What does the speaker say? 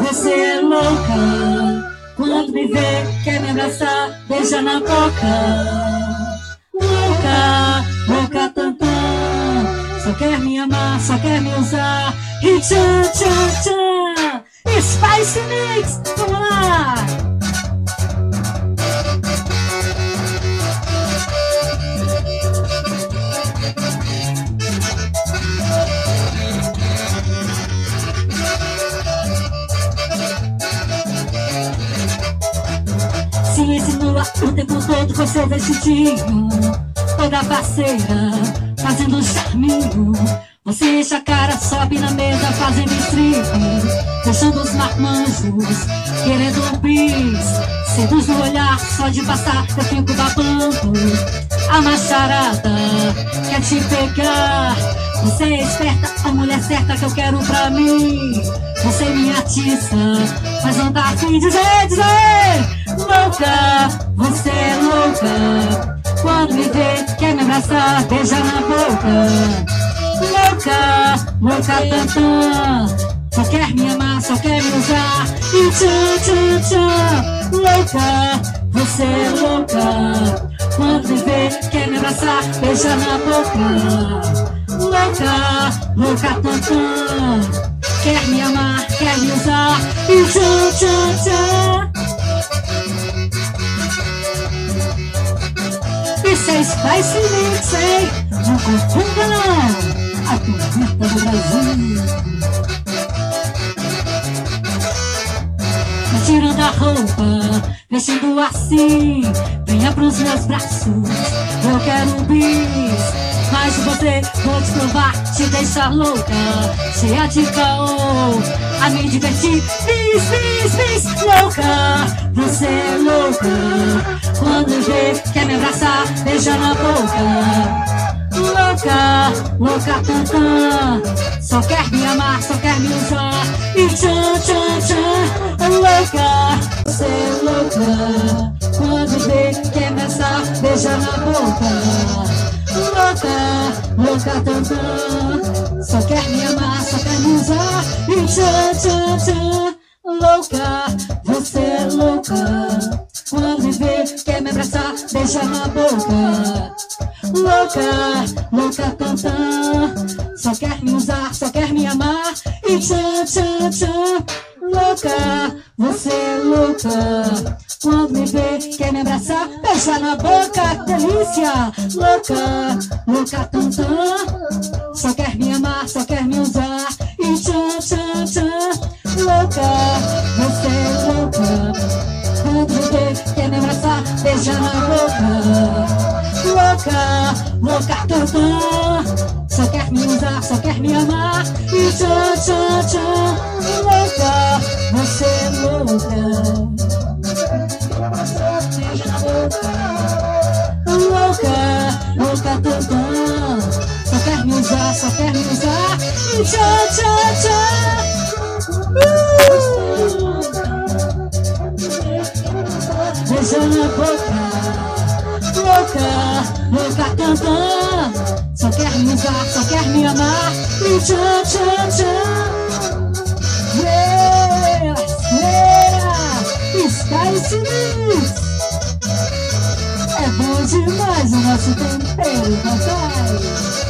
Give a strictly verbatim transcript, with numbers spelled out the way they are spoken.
você é louca. Quando me vê, quer me abraçar, beija na boca. Louca, louca tantã, só quer me amar, só quer me usar. E tchan, tchan, tchan, Spice Mix, vamos lá! Se insinua o tempo todo com seu vestidinho, toda parceira, fazendo charminho. Você enche a cara, sobe na mesa, fazendo strip, fechando os marmanjos, querendo um bis. Seduz no olhar, só de passar eu fico babando. A macharada quer te pegar. Você é esperta, a mulher certa que eu quero pra mim. Você me atiça, mas não tá afim de dizer, dizer. Louca, você é louca. Quando me vê, quer me abraçar, beija na boca. Louca, louca tantã, só quer me amar, só quer me usar. E tchan, tchan, tchan, louca, você é louca. Quando me vê, quer me abraçar, beija na boca. Louca, louca tantã, quer me amar, quer me usar. E tchan, tchan, tchan. Isso é Spice Mix, hein? Não confunda não, a tormenta do Brasil. Me tirando a roupa, vestindo assim, venha pros meus braços, eu quero um bis. Mas você, vou te provar, te deixar louca, cheia de caô, a me divertir. Bis, bis, bis, louca, você é louca. Quando me vê, quer me abraçar, beija na boca. Louca, louca tantã, só quer me amar, só quer me usar. E tchan, tchan, tchan, louca, você é louca. Quando me vê, quer me abraçar, beija na boca. Louca, louca tantã, só quer me amar, só quer me usar. E tchan, tchan, tchan, louca, você é louca. Quando me vê, quer me abraçar, beija na boca. Louca, louca tantã, só quer me usar, só quer me amar. E tchan, tchan, tchan, louca, você é louca. Quando me vê, quer me abraçar, beija na boca, delícia. Louca, louca tantã, só quer me amar, só quer me usar. E tchan, tchan, tchan, louca, você é louca. Quando me vê, quer me abraçar, beija na boca. Louca, louca tantã, só quer me usar, só quer me amar. E tchan, tchan, tchan, louca, você é louca. Beija na boca. Louca, louca tantã, só quer me usar, só quer me usar. E tchan, tchan, tchan, uh! Beija na boca. Louca, louca tantã, só quer me usar, só quer me amar. E tchan, tchan, tchan, yeah, yeah, Spice Mix. É bom demais o nosso tempero, papai.